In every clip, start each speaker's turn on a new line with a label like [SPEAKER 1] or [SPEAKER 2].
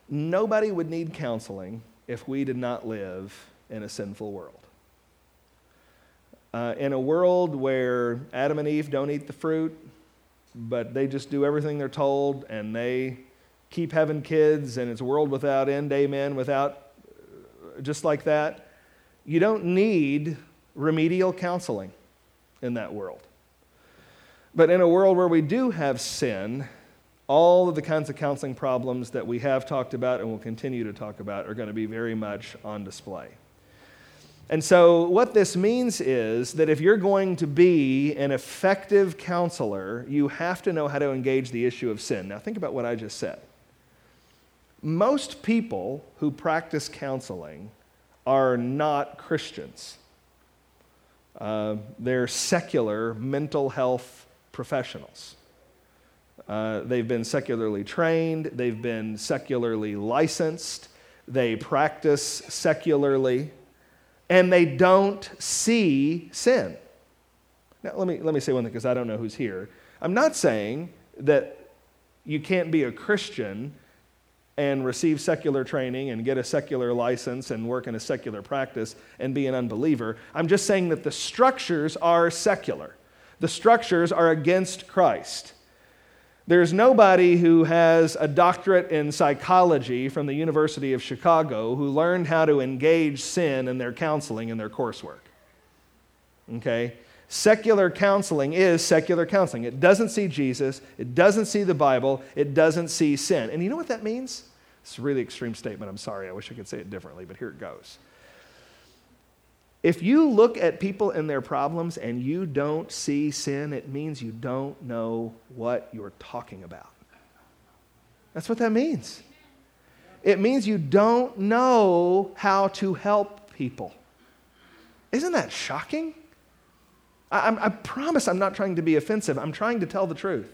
[SPEAKER 1] Nobody would need counseling if we did not live in a sinful world. In a world where Adam and Eve don't eat the fruit, but they just do everything they're told, and they keep having kids, and it's a world without end, amen, just like that, you don't need remedial counseling in that world. But in a world where we do have sin, all of the kinds of counseling problems that we have talked about and will continue to talk about are going to be very much on display. And so what this means is that if you're going to be an effective counselor, you have to know how to engage the issue of sin. Now think about what I just said. Most people who practice counseling are not Christians. They're secular mental health professionals. They've been secularly trained. They've been secularly licensed. They practice secularly. And they don't see sin. Now, let me say one thing, because I don't know who's here. I'm not saying that you can't be a Christian and receive secular training and get a secular license and work in a secular practice and be an unbeliever. I'm just saying that the structures are secular. The structures are against Christ. There's nobody who has a doctorate in psychology from the University of Chicago who learned how to engage sin in their counseling and their coursework. Okay? Secular counseling is secular counseling. It doesn't see Jesus. It doesn't see the Bible. It doesn't see sin. And you know what that means? It's a really extreme statement. I'm sorry. I wish I could say it differently, but here it goes. If you look at people and their problems and you don't see sin, it means you don't know what you're talking about. That's what that means. It means you don't know how to help people. Isn't that shocking? I promise I'm not trying to be offensive. I'm trying to tell the truth.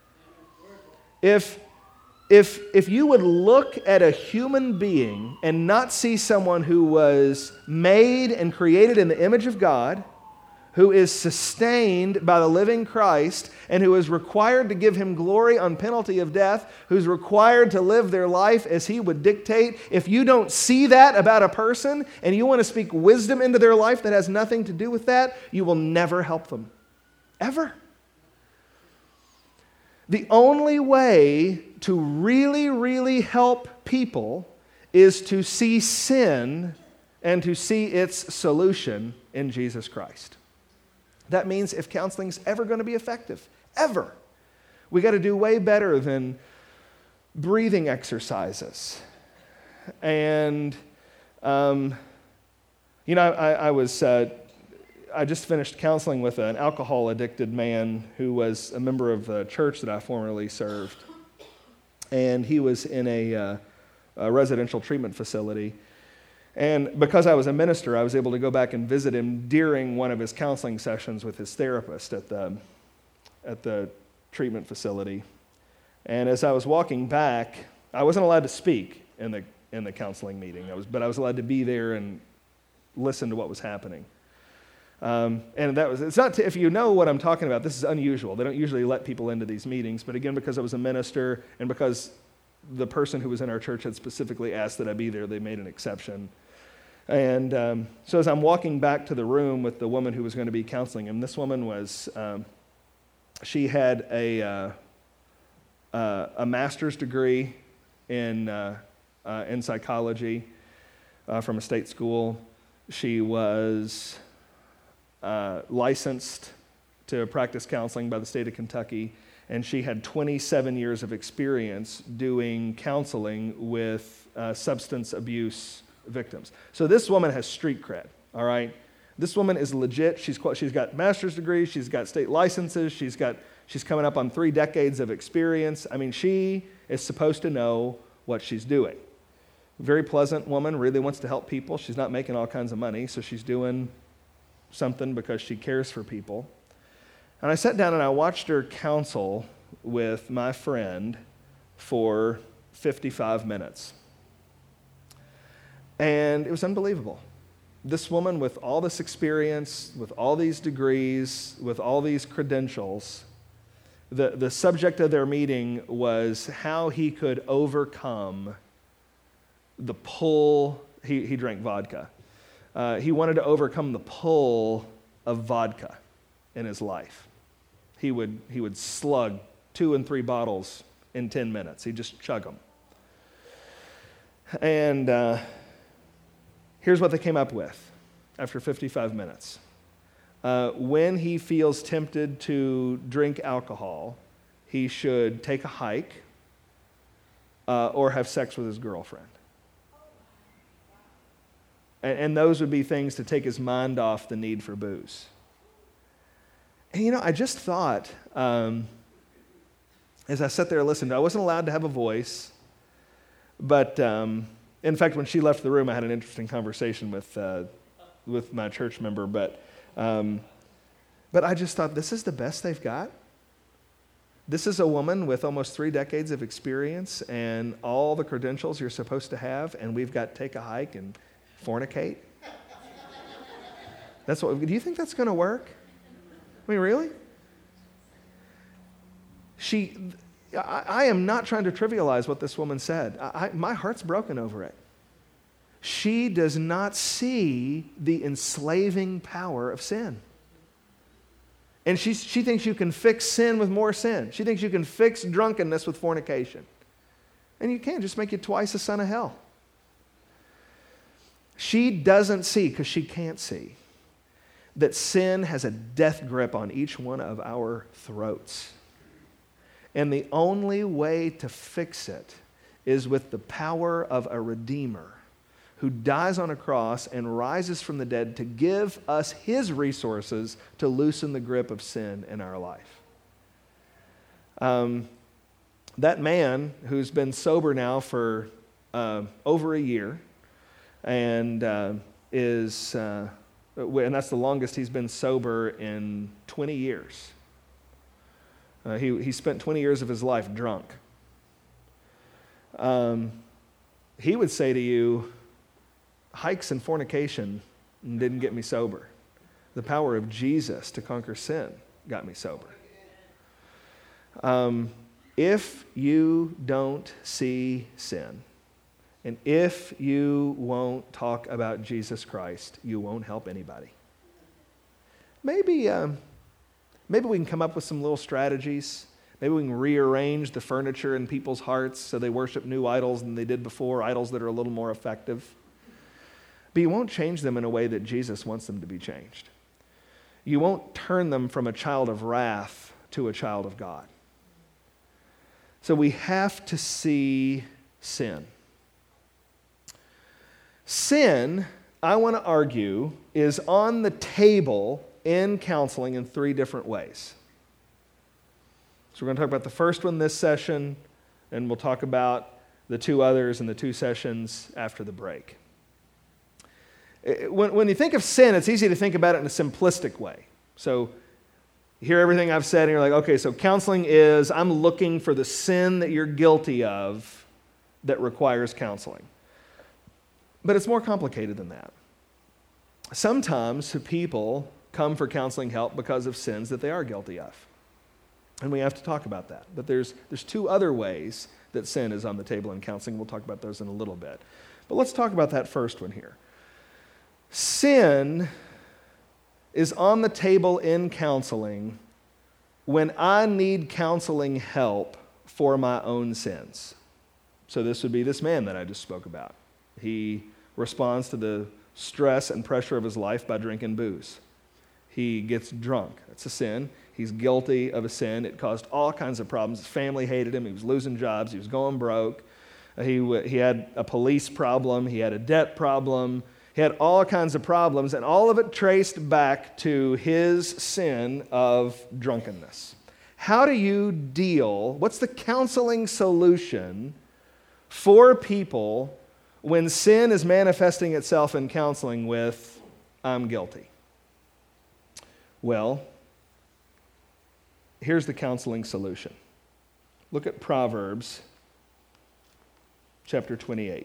[SPEAKER 1] If you would look at a human being and not see someone who was made and created in the image of God, who is sustained by the living Christ, and who is required to give him glory on penalty of death, who's required to live their life as he would dictate, if you don't see that about a person and you want to speak wisdom into their life that has nothing to do with that, you will never help them. Ever. The only way to really, really help people is to see sin and to see its solution in Jesus Christ. That means if counseling is ever going to be effective, ever, we got to do way better than breathing exercises. And, I just finished counseling with an alcohol-addicted man who was a member of the church that I formerly served. And he was in a residential treatment facility. And because I was a minister, I was able to go back and visit him during one of his counseling sessions with his therapist at the treatment facility. And as I was walking back, I wasn't allowed to speak in the counseling meeting, but I was allowed to be there and listen to what was happening. And it's not, if you know what I'm talking about, this is unusual. They don't usually let people into these meetings, but again, because I was a minister and because the person who was in our church had specifically asked that I be there, they made an exception. And so as I'm walking back to the room with the woman who was going to be counseling him, this woman was, she had a master's degree in psychology from a state school. She was licensed to practice counseling by the state of Kentucky, and she had 27 years of experience doing counseling with substance abuse victims. So this woman has street cred, all right? This woman is legit. She's got master's degrees. She's got state licenses. She's coming up on 3 decades of experience. I mean, she is supposed to know what she's doing. Very pleasant woman, really wants to help people. She's not making all kinds of money, so she's doing something because she cares for people. And I sat down and I watched her counsel with my friend for 55 minutes. And it was unbelievable. This woman with all this experience, with all these degrees, with all these credentials, the subject of their meeting was how he could overcome the pull. He drank vodka. He wanted to overcome the pull of vodka in his life. He would slug 2 and 3 bottles in 10 minutes. He'd just chug them. And here's what they came up with after 55 minutes. When he feels tempted to drink alcohol, he should take a hike or have sex with his girlfriend. And those would be things to take his mind off the need for booze. And I just thought, as I sat there and listened, I wasn't allowed to have a voice, but in fact, when she left the room, I had an interesting conversation with my church member, but I just thought, this is the best they've got? This is a woman with almost 3 decades of experience and all the credentials you're supposed to have, and we've got to take a hike and fornicate? Do you think that's going to work? I mean, really? I am not trying to trivialize what this woman said. My heart's broken over it. She does not see the enslaving power of sin. And she thinks you can fix sin with more sin. She thinks you can fix drunkenness with fornication. And you can't. Just make you twice the son of hell. She doesn't see, because she can't see, that sin has a death grip on each one of our throats. And the only way to fix it is with the power of a Redeemer who dies on a cross and rises from the dead to give us his resources to loosen the grip of sin in our life. That man who's been sober now for over a year and and that's the longest he's been sober in 20 years. He spent 20 years of his life drunk. He would say to you, hikes and fornication didn't get me sober. The power of Jesus to conquer sin got me sober. If you don't see sin, and if you won't talk about Jesus Christ, you won't help anybody. Maybe we can come up with some little strategies. Maybe we can rearrange the furniture in people's hearts so they worship new idols than they did before, idols that are a little more effective. But you won't change them in a way that Jesus wants them to be changed. You won't turn them from a child of wrath to a child of God. So we have to see sin. Sin, I want to argue, is on the table in counseling in 3 different ways. So we're going to talk about the first one this session, and we'll talk about the 2 others in the 2 sessions after the break. When you think of sin, it's easy to think about it in a simplistic way. So you hear everything I've said, and you're like, okay, so counseling is, I'm looking for the sin that you're guilty of that requires counseling. But it's more complicated than that. Sometimes people come for counseling help because of sins that they are guilty of. And we have to talk about that. But there's 2 other ways that sin is on the table in counseling. We'll talk about those in a little bit. But let's talk about that first one here. Sin is on the table in counseling when I need counseling help for my own sins. So this would be this man that I just spoke about. He responds to the stress and pressure of his life by drinking booze. He gets drunk. That's a sin. He's guilty of a sin. It caused all kinds of problems. His family hated him. He was losing jobs. He was going broke. He had a police problem. He had a debt problem. He had all kinds of problems, and all of it traced back to his sin of drunkenness. How do you deal? What's the counseling solution for people when sin is manifesting itself in counseling with, I'm guilty? Well, here's the counseling solution. Look at Proverbs chapter 28.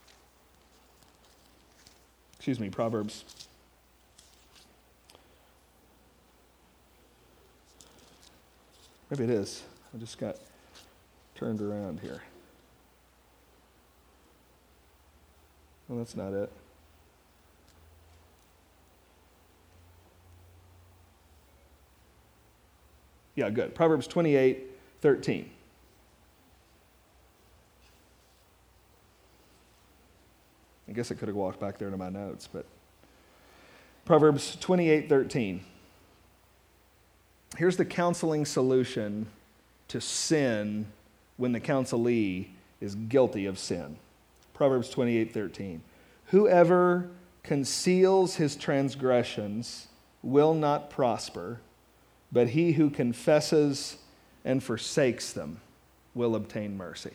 [SPEAKER 1] Proverbs. Maybe it is. I just got turned around here. Well, that's not it. Yeah, good. Proverbs 28:13. I guess I could have walked back there to my notes, but Proverbs 28:13. Here's the counseling solution to sin when the counselee is guilty of sin. Proverbs 28:13. Whoever conceals his transgressions will not prosper, but he who confesses and forsakes them will obtain mercy.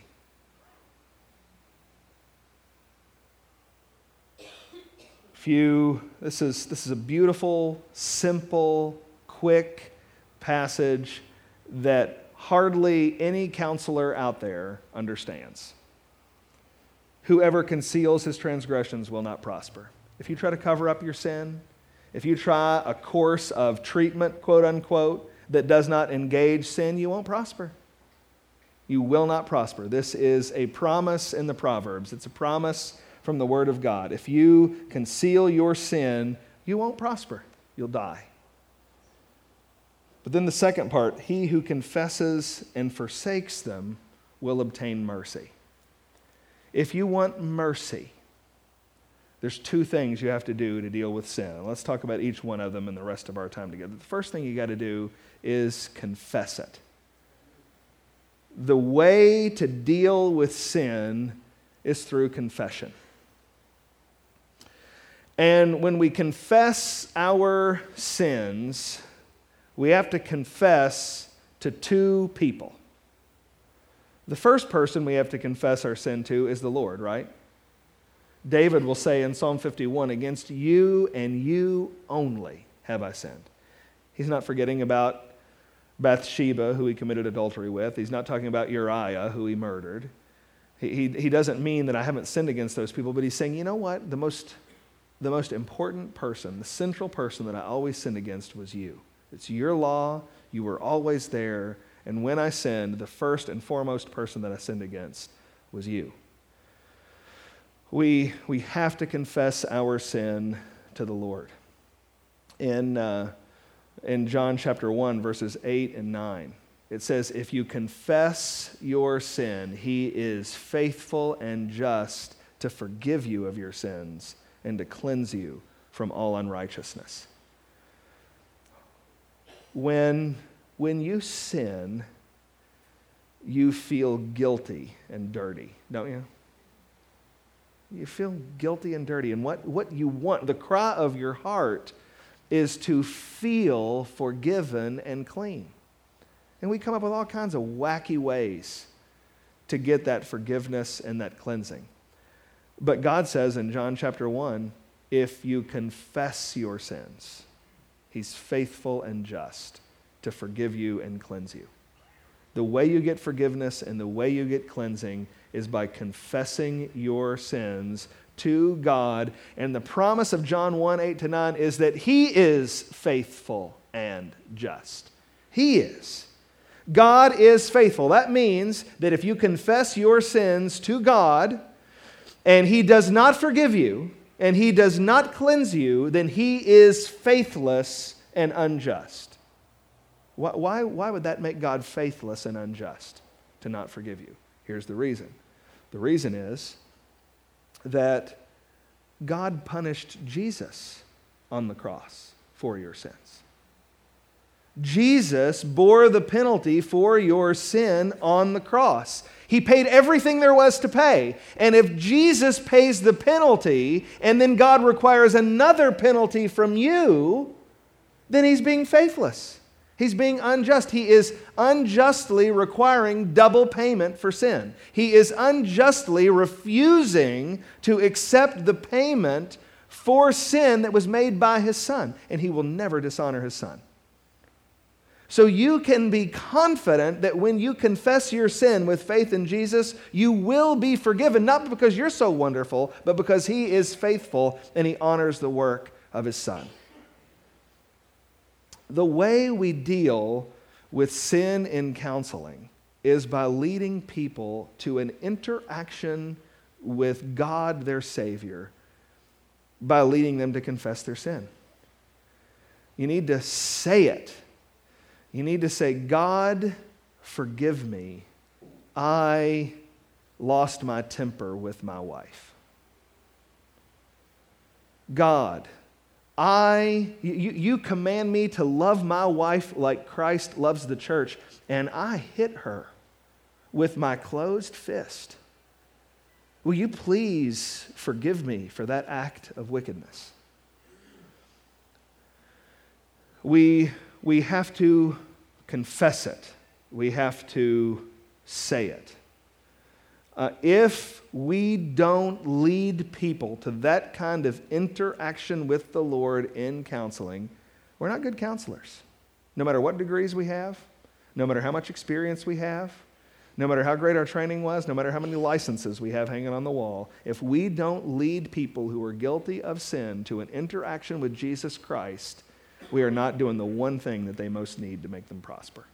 [SPEAKER 1] This is a beautiful, simple, quick passage that hardly any counselor out there understands. Whoever conceals his transgressions will not prosper. If you try to cover up your sin, if you try a course of treatment, quote unquote, that does not engage sin, you won't prosper. You will not prosper. This is a promise in the Proverbs. It's a promise from the Word of God. If you conceal your sin, you won't prosper. You'll die. But then the second part, he who confesses and forsakes them will obtain mercy. If you want mercy, there's two things you have to do to deal with sin. Let's talk about each one of them in the rest of our time together. The first thing you got to do is confess it. The way to deal with sin is through confession. And when we confess our sins, we have to confess to two people. The first person we have to confess our sin to is the Lord, right? David will say in Psalm 51, against you and you only have I sinned. He's not forgetting about Bathsheba, who he committed adultery with. He's not talking about Uriah, who he murdered. He doesn't mean that I haven't sinned against those people, but he's saying, you know what? The most important person, the central person that I always sinned against was you. It's your law. You were always there. And when I sinned, the first and foremost person that I sinned against was you. We have to confess our sin to the Lord. In John chapter 1, verses 8 and 9, it says, if you confess your sin, he is faithful and just to forgive you of your sins and to cleanse you from all unrighteousness. When you sin, you feel guilty and dirty, don't you? You feel guilty and dirty. And what you want, the cry of your heart, is to feel forgiven and clean. And we come up with all kinds of wacky ways to get that forgiveness and that cleansing. But God says in John chapter 1, if you confess your sins, he's faithful and just to forgive you and cleanse you. The way you get forgiveness and the way you get cleansing is by confessing your sins to God. And the promise of John 1, 8-9 is that he is faithful and just. He is. God is faithful. That means that if you confess your sins to God and he does not forgive you and he does not cleanse you, then he is faithless and unjust. Why would that make God faithless and unjust to not forgive you? Here's the reason. The reason is that God punished Jesus on the cross for your sins. Jesus bore the penalty for your sin on the cross. He paid everything there was to pay. And if Jesus pays the penalty and then God requires another penalty from you, then he's being faithless. He's being unjust. He is unjustly requiring double payment for sin. He is unjustly refusing to accept the payment for sin that was made by his Son. And he will never dishonor his Son. So you can be confident that when you confess your sin with faith in Jesus, you will be forgiven, not because you're so wonderful, but because he is faithful and he honors the work of his Son. The way we deal with sin in counseling is by leading people to an interaction with God, their Savior, by leading them to confess their sin. You need to say it. You need to say, God, forgive me. I lost my temper with my wife. God, you command me to love my wife like Christ loves the church, and I hit her with my closed fist. Will you please forgive me for that act of wickedness? We have to confess it. We have to say it. If we don't lead people to that kind of interaction with the Lord in counseling, we're not good counselors. No matter what degrees we have, no matter how much experience we have, no matter how great our training was, no matter how many licenses we have hanging on the wall, if we don't lead people who are guilty of sin to an interaction with Jesus Christ, we are not doing the one thing that they most need to make them prosper.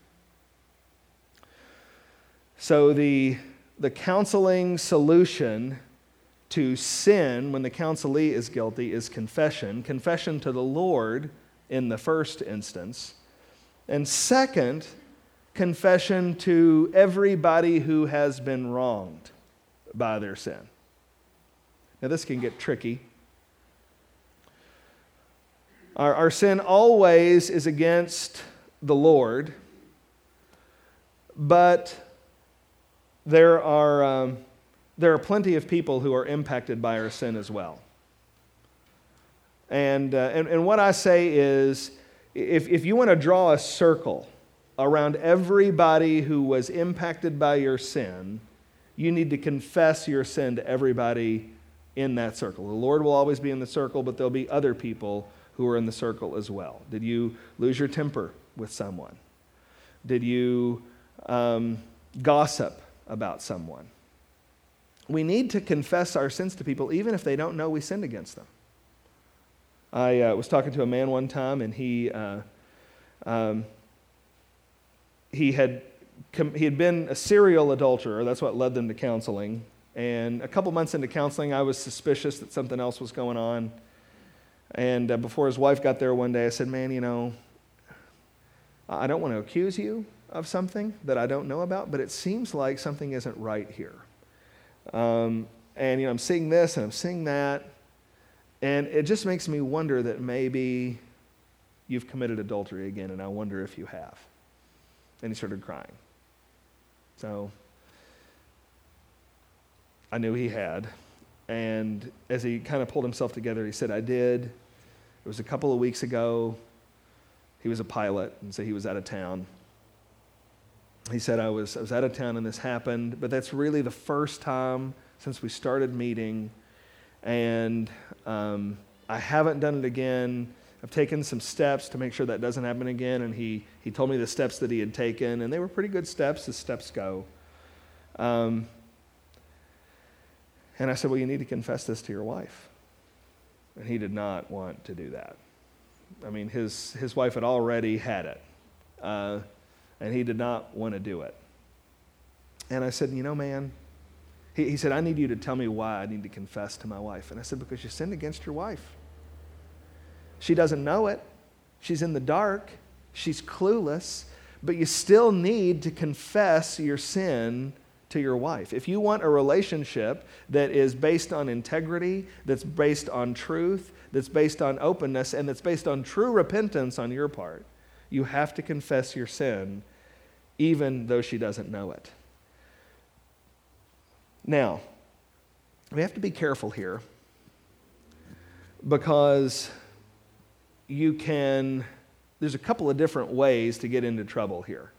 [SPEAKER 1] So the counseling solution to sin when the counselee is guilty is confession. Confession to the Lord in the first instance. And second, confession to everybody who has been wronged by their sin. Now this can get tricky. Our sin always is against the Lord, but there are plenty of people who are impacted by our sin as well. And what I say is, if you want to draw a circle around everybody who was impacted by your sin, you need to confess your sin to everybody in that circle. The Lord will always be in the circle, but there'll be other people who are in the circle as well. Did you lose your temper with someone? Did you gossip about someone? We need to confess our sins to people even if they don't know we sinned against them. I was talking to a man one time, and he had been a serial adulterer. That's what led them to counseling. And a couple months into counseling, I was suspicious that something else was going on. And before his wife got there one day, I said, man, I don't want to accuse you of something that I don't know about, but it seems like something isn't right here. And I'm seeing this and I'm seeing that, and it just makes me wonder that maybe you've committed adultery again, and I wonder if you have. And he started crying. So I knew he had. And as he kind of pulled himself together, he said, I did. It was a couple of weeks ago. He was a pilot, and so he was out of town. He said, I was out of town and this happened, but that's really the first time since we started meeting, and I haven't done it again. I've taken some steps to make sure that doesn't happen again, and he told me the steps that he had taken, and they were pretty good steps as steps go. And I said, well, you need to confess this to your wife. And he did not want to do that. I mean, his wife had already had it, and he did not want to do it. And I said, man, he said, I need you to tell me why I need to confess to my wife. And I said, because you sinned against your wife. She doesn't know it. She's in the dark. She's clueless. But you still need to confess your sin to your wife. If you want a relationship that is based on integrity, that's based on truth, that's based on openness, and that's based on true repentance on your part, you have to confess your sin even though she doesn't know it. Now, we have to be careful here because there's a couple of different ways to get into trouble here.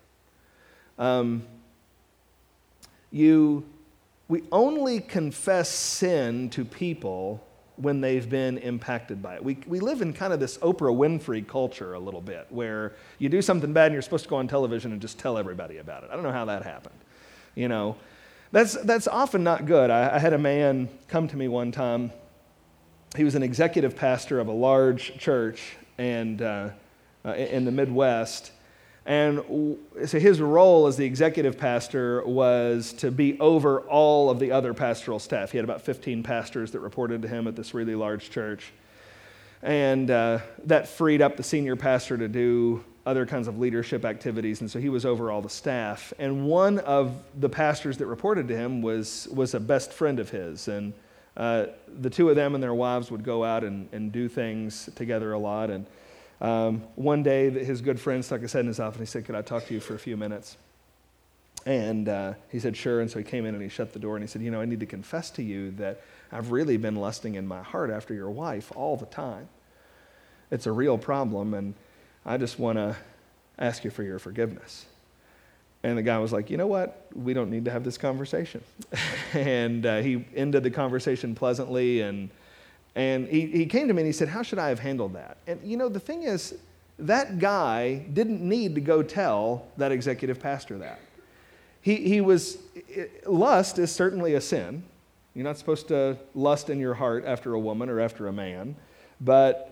[SPEAKER 1] We only confess sin to people when they've been impacted by it. We live in kind of this Oprah Winfrey culture a little bit, where you do something bad and you're supposed to go on television and just tell everybody about it. I don't know how that happened. That's often not good. I had a man come to me one time. He was an executive pastor of a large church and in the Midwest, And so his role as the executive pastor was to be over all of the other pastoral staff. He had about 15 pastors that reported to him at this really large church. And that freed up the senior pastor to do other kinds of leadership activities, and so he was over all the staff. And one of the pastors that reported to him was a best friend of his, and the two of them and their wives would go out and do things together a lot. And one day, his good friend stuck his head in his office and he said, "Could I talk to you for a few minutes?" And he said, "Sure." And so he came in and he shut the door and he said, "I need to confess to you that I've really been lusting in my heart after your wife all the time. It's a real problem, and I just want to ask you for your forgiveness." And the guy was like, "You know what? We don't need to have this conversation." And he ended the conversation pleasantly, and he came to me and he said, "How should I have handled that?" And the thing is, that guy didn't need to go tell that executive pastor that. Lust is certainly a sin. You're not supposed to lust in your heart after a woman or after a man, but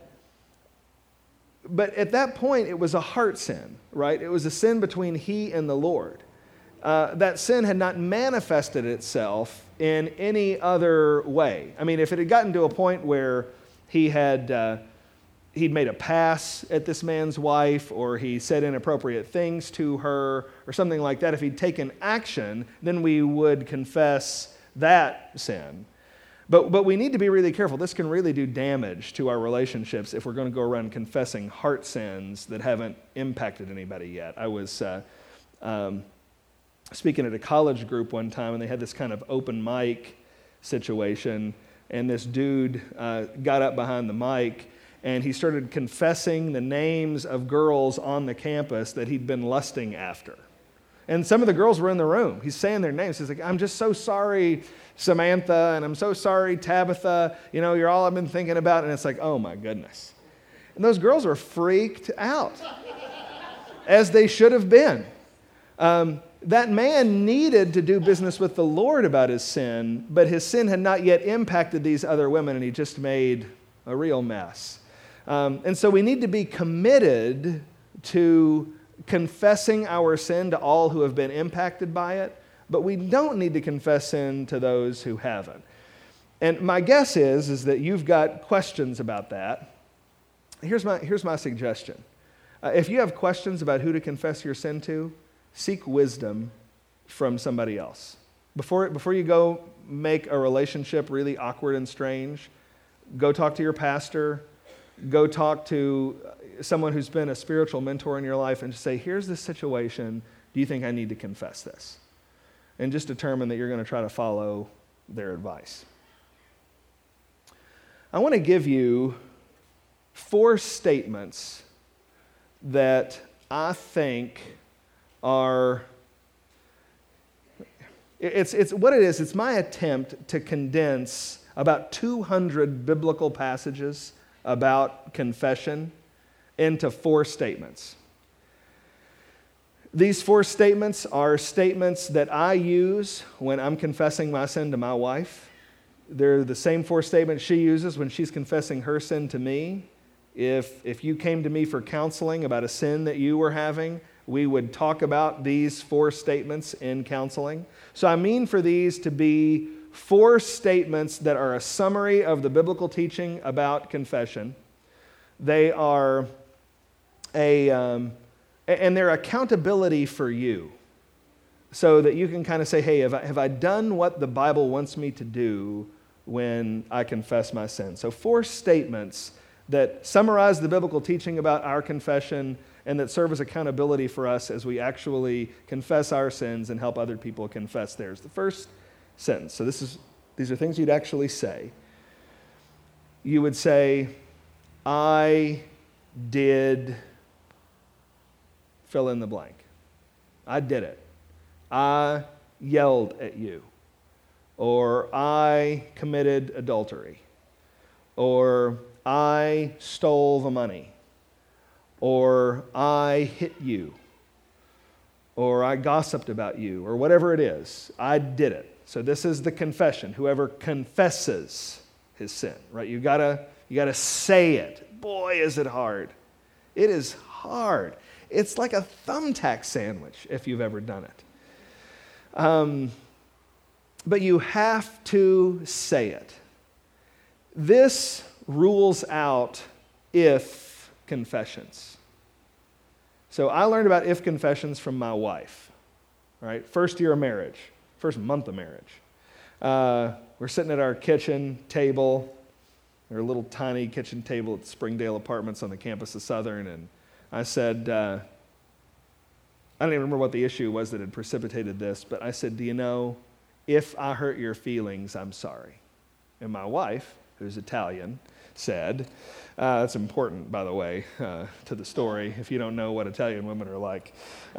[SPEAKER 1] at that point, it was a heart sin, right? It was a sin between he and the Lord. That sin had not manifested itself in any other way. I mean, if it had gotten to a point where he'd made a pass at this man's wife, or he said inappropriate things to her, or something like that, if he'd taken action, then we would confess that sin. But we need to be really careful. This can really do damage to our relationships if we're going to go around confessing heart sins that haven't impacted anybody yet. I was speaking at a college group one time, and they had this kind of open mic situation, and this dude got up behind the mic, and he started confessing the names of girls on the campus that he'd been lusting after. And some of the girls were in the room. He's saying their names. He's like, "I'm just so sorry, Samantha, and I'm so sorry, Tabitha. You're all I've been thinking about." And it's like, oh my goodness. And those girls were freaked out, as they should have been. That man needed to do business with the Lord about his sin, but his sin had not yet impacted these other women, and he just made a real mess. And so we need to be committed to confessing our sin to all who have been impacted by it, but we don't need to confess sin to those who haven't. And my guess is that you've got questions about that. Here's my suggestion. If you have questions about who to confess your sin to, seek wisdom from somebody else. Before you go make a relationship really awkward and strange, go talk to your pastor, go talk to someone who's been a spiritual mentor in your life, and just say, "Here's this situation. Do you think I need to confess this?" And just determine that you're going to try to follow their advice. I want to give you 4 statements that I think are, it's what it is. It's my attempt to condense about 200 biblical passages about confession into 4 statements. These 4 statements are statements that I use when I'm confessing my sin to my wife. They're the same 4 statements she uses when she's confessing her sin to me. If you came to me for counseling about a sin that you were having, we would talk about these 4 statements in counseling. So I mean for these to be 4 statements that are a summary of the biblical teaching about confession. They are and they're accountability for you, so that you can kind of say, "Hey, have I done what the Bible wants me to do when I confess my sin?" So 4 statements that summarize the biblical teaching about our confession and that serve as accountability for us as we actually confess our sins and help other people confess theirs. The first sentence, so these are things you'd actually say. You would say, "I did fill in the blank. I did it. I yelled at you." Or, "I committed adultery." Or, "I stole the money." Or, "I hit you." Or, "I gossiped about you," or whatever it is. I did it. So this is the confession. Whoever confesses his sin, right? You gotta say it. Boy, is it hard. It is hard. It's like a thumbtack sandwich if you've ever done it. But you have to say it. This rules out if confessions. So I learned about if confessions from my wife, right? First year of marriage, first month of marriage. We're sitting at our kitchen table, our little tiny kitchen table at Springdale Apartments on the campus of Southern, and I said, I don't even remember what the issue was that had precipitated this, but I said, do you know, if I hurt your feelings, I'm sorry. And my wife, who's Italian, said, that's important, by the way, to the story, if you don't know what Italian women are like.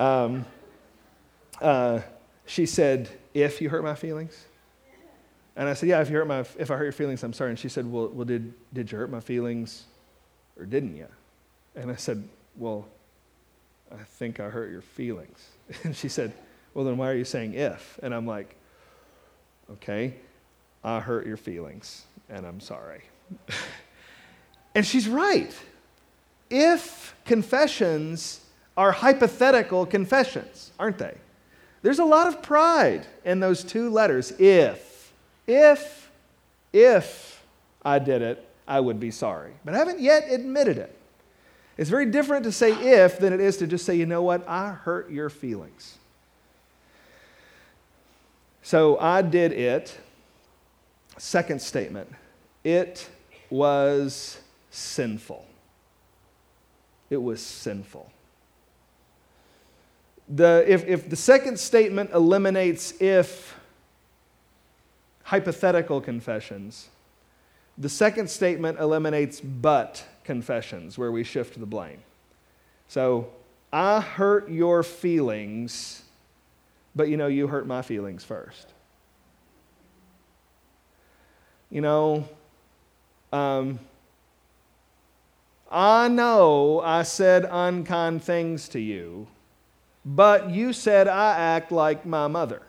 [SPEAKER 1] She said, if you hurt my feelings? And I said, yeah, if I hurt your feelings, I'm sorry. And she said, well, did you hurt my feelings or didn't you? And I said, well, I think I hurt your feelings. And she said, well, then why are you saying if? And I'm like, okay, I hurt your feelings, and I'm sorry. And she's right. If confessions are hypothetical confessions, aren't they? There's a lot of pride in those two letters, if I did it, I would be sorry. But I haven't yet admitted it. It's very different to say if than it is to just say, you know what, I hurt your feelings. So I did it. Second statement, it was sinful. It was sinful. If the second statement eliminates if hypothetical confessions, the second statement eliminates but confessions, where we shift the blame. So, I hurt your feelings, but you hurt my feelings first. I know I said unkind things to you, but you said I act like my mother.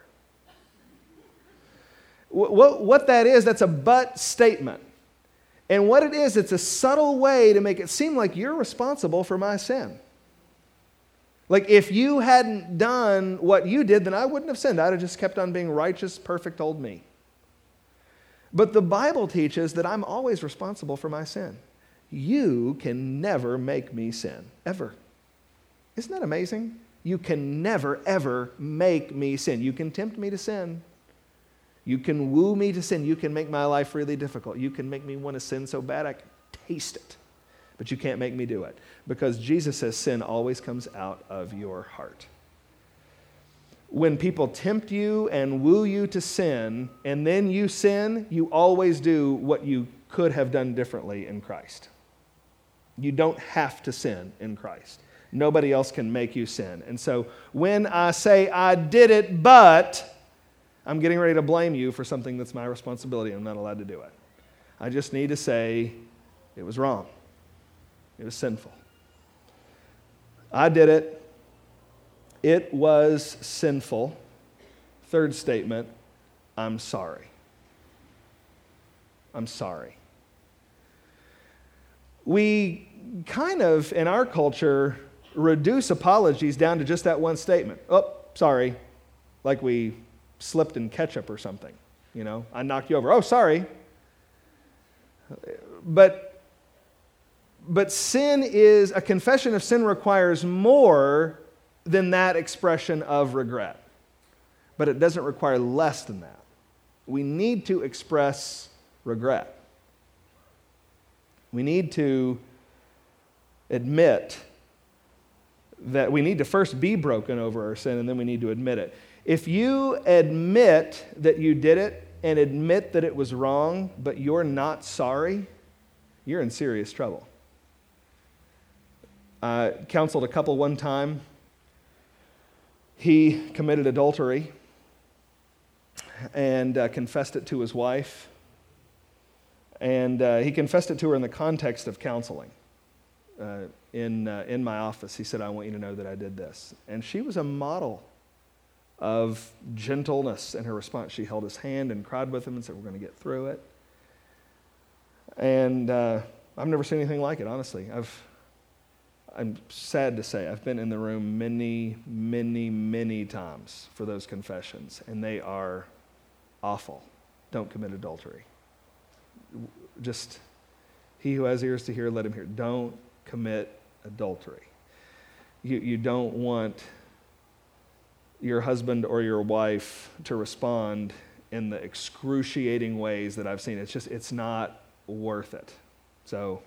[SPEAKER 1] What that is, that's a but statement. And what it is, it's a subtle way to make it seem like you're responsible for my sin. Like if you hadn't done what you did, then I wouldn't have sinned. I'd have just kept on being righteous, perfect old me. But the Bible teaches that I'm always responsible for my sin. You can never make me sin, ever. Isn't that amazing? You can never, ever make me sin. You can tempt me to sin. You can woo me to sin. You can make my life really difficult. You can make me want to sin so bad I can taste it. But you can't make me do it. Because Jesus says sin always comes out of your heart. When people tempt you and woo you to sin, and then you sin, you always do what you could have done differently in Christ. You don't have to sin in Christ. Nobody else can make you sin. And so when I say I did it, but I'm getting ready to blame you for something that's my responsibility. I'm not allowed to do it. I just need to say it was wrong. It was sinful. I did it. It was sinful. Third statement, I'm sorry. I'm sorry. We kind of, in our culture, reduce apologies down to just that one statement. Oh, sorry. Like we slipped in ketchup or something. I knocked you over. Oh, sorry. But sin is, a confession of sin requires more than that expression of regret. But it doesn't require less than that. We need to express regret. We need to admit that we need to first be broken over our sin, and then we need to admit it. If you admit that you did it and admit that it was wrong, but you're not sorry, you're in serious trouble. I counseled a couple one time. He committed adultery and confessed it to his wife. And he confessed it to her in the context of counseling. In my office, he said, I want you to know that I did this. And she was a model of gentleness in her response. She held his hand and cried with him and said, we're going to get through it. And I've never seen anything like it, honestly. I'm sad to say, I've been in the room many, many, many times for those confessions, and they are awful. Don't commit adultery. Just, he who has ears to hear, let him hear. Don't commit adultery. You don't want your husband or your wife to respond in the excruciating ways that I've seen. It's not worth it. So,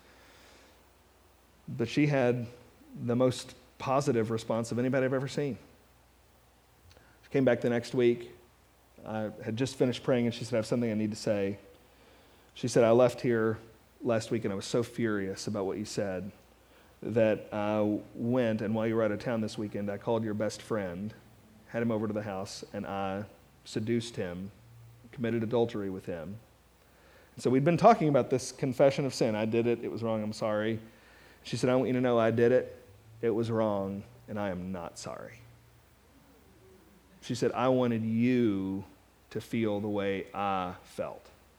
[SPEAKER 1] but she had the most positive response of anybody I've ever seen. She came back the next week. I had just finished praying, and she said, I have something I need to say. She said, I left here last week, and I was so furious about what you said that I went, and while you were out of town this weekend, I called your best friend, had him over to the house, and I seduced him, committed adultery with him. And so we'd been talking about this confession of sin. I did it. It was wrong. I'm sorry. She said, I want you to know I did it. It was wrong, and I am not sorry. She said, I wanted you to feel the way I felt.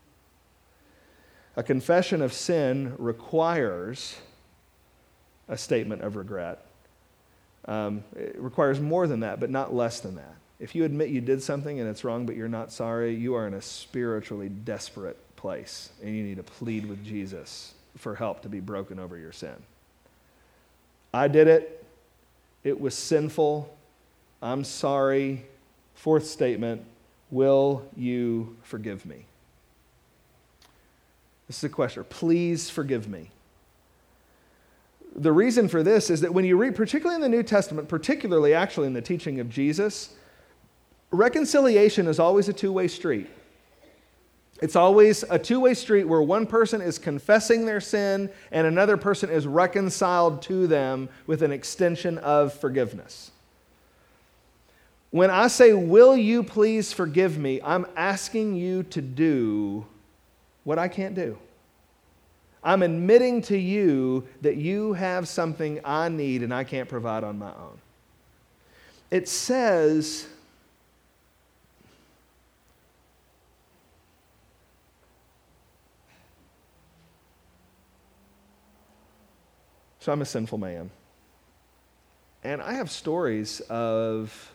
[SPEAKER 1] A confession of sin requires a statement of regret. It requires more than that, but not less than that. If you admit you did something and it's wrong, but you're not sorry, you are in a spiritually desperate place, and you need to plead with Jesus for help to be broken over your sin. I did it. It was sinful. I'm sorry. Fourth statement, will you forgive me? This is a question. Please forgive me. The reason for this is that when you read, particularly in the New Testament, particularly actually in the teaching of Jesus, reconciliation is always a two-way street. It's always a two-way street where one person is confessing their sin and another person is reconciled to them with an extension of forgiveness. When I say, will you please forgive me, I'm asking you to do what I can't do. I'm admitting to you that you have something I need and I can't provide on my own. It says, so I'm a sinful man. And I have stories of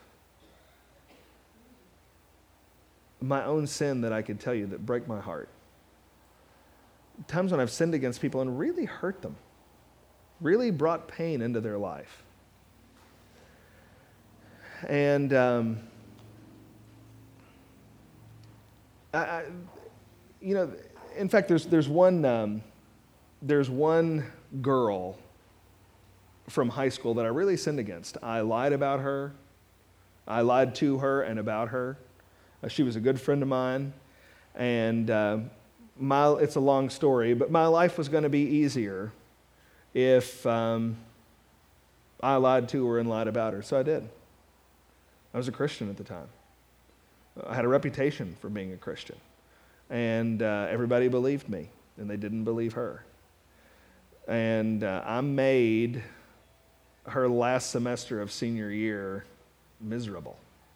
[SPEAKER 1] my own sin that I could tell you that break my heart. Times when I've sinned against people and really hurt them, really brought pain into their life. And in fact, there's one girl from high school that I really sinned against. I lied about her. I lied to her and about her. She was a good friend of mine, and it's a long story, but my life was going to be easier if I lied to her and lied about her, so I did. I was a Christian at the time. I had a reputation for being a Christian, and everybody believed me, and they didn't believe her. And I made her last semester of senior year miserable.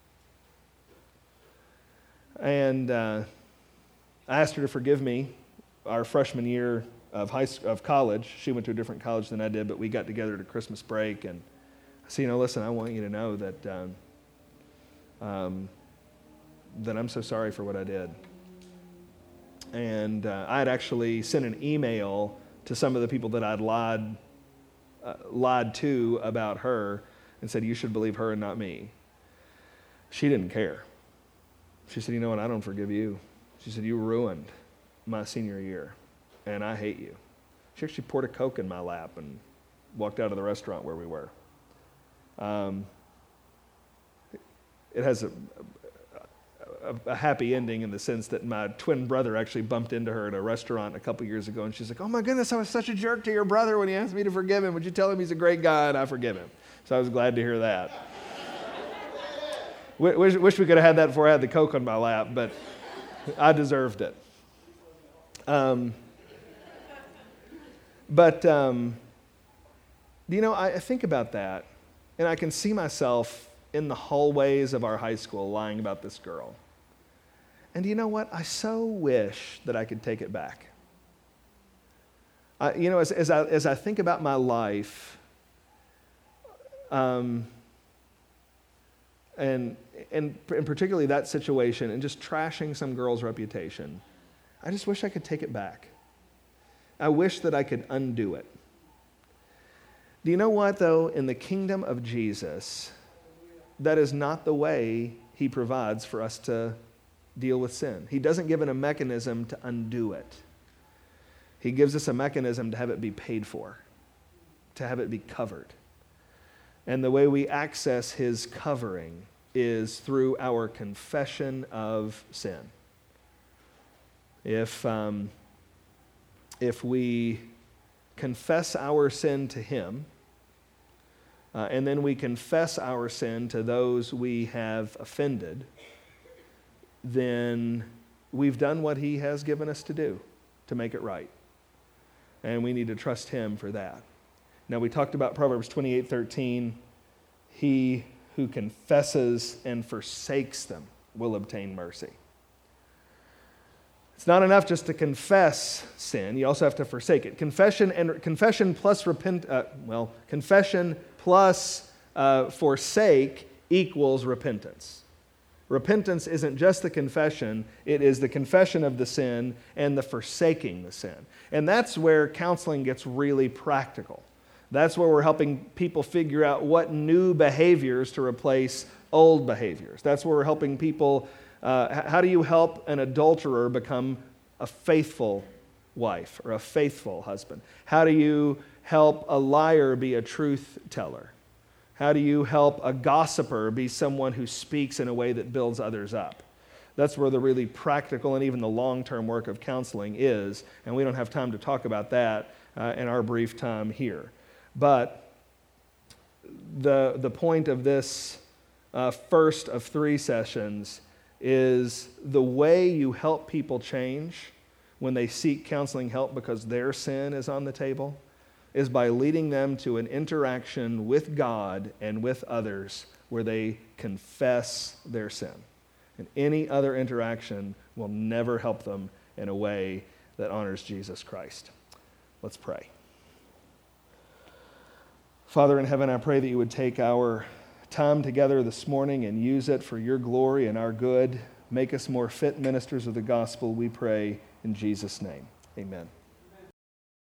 [SPEAKER 1] And I asked her to forgive me our freshman year of college. She went to a different college than I did, but we got together at a Christmas break. And I said, listen, I want you to know that that I'm so sorry for what I did. And I had actually sent an email to some of the people that I'd lied to about her and said, you should believe her and not me. She didn't care. She said, you know what, I don't forgive you. She said, you ruined my senior year, and I hate you. She actually poured a Coke in my lap and walked out of the restaurant where we were. It has a happy ending in the sense that my twin brother actually bumped into her at a restaurant a couple years ago, and she's like, oh my goodness, I was such a jerk to your brother when he asked me to forgive him. Would you tell him he's a great guy and I forgive him? So I was glad to hear that. Wish we could have had that before I had the Coke on my lap, but I deserved it. I think about that, and I can see myself in the hallways of our high school lying about this girl. And you know what? I so wish that I could take it back. As I think about my life, And particularly that situation and just trashing some girl's reputation, I just wish I could take it back. I wish that I could undo it. Do you know what, though? In the kingdom of Jesus, that is not the way he provides for us to deal with sin. He doesn't give it a mechanism to undo it. He gives us a mechanism to have it be paid for, to have it be covered. And the way we access his covering is through our confession of sin. If we confess our sin to him, and then we confess our sin to those we have offended, then we've done what he has given us to do to make it right. And we need to trust him for that. Now, we talked about Proverbs 28:13. He who confesses and forsakes them will obtain mercy. It's not enough just to confess sin. You also have to forsake it. Confession plus forsake equals repentance. Repentance isn't just the confession, it is the confession of the sin and the forsaking the sin. And that's where counseling gets really practical. That's where we're helping people figure out what new behaviors to replace old behaviors. That's where we're helping people, how do you help an adulterer become a faithful wife or a faithful husband? How do you help a liar be a truth teller? How do you help a gossiper be someone who speaks in a way that builds others up? That's where the really practical and even the long-term work of counseling is, and we don't have time to talk about that in our brief time here. But the point of this first of 3 sessions is the way you help people change when they seek counseling help because their sin is on the table is by leading them to an interaction with God and with others where they confess their sin. And any other interaction will never help them in a way that honors Jesus Christ. Let's pray. Father in heaven, I pray that you would take our time together this morning and use it for your glory and our good. Make us more fit ministers of the gospel, we pray in Jesus' name. Amen.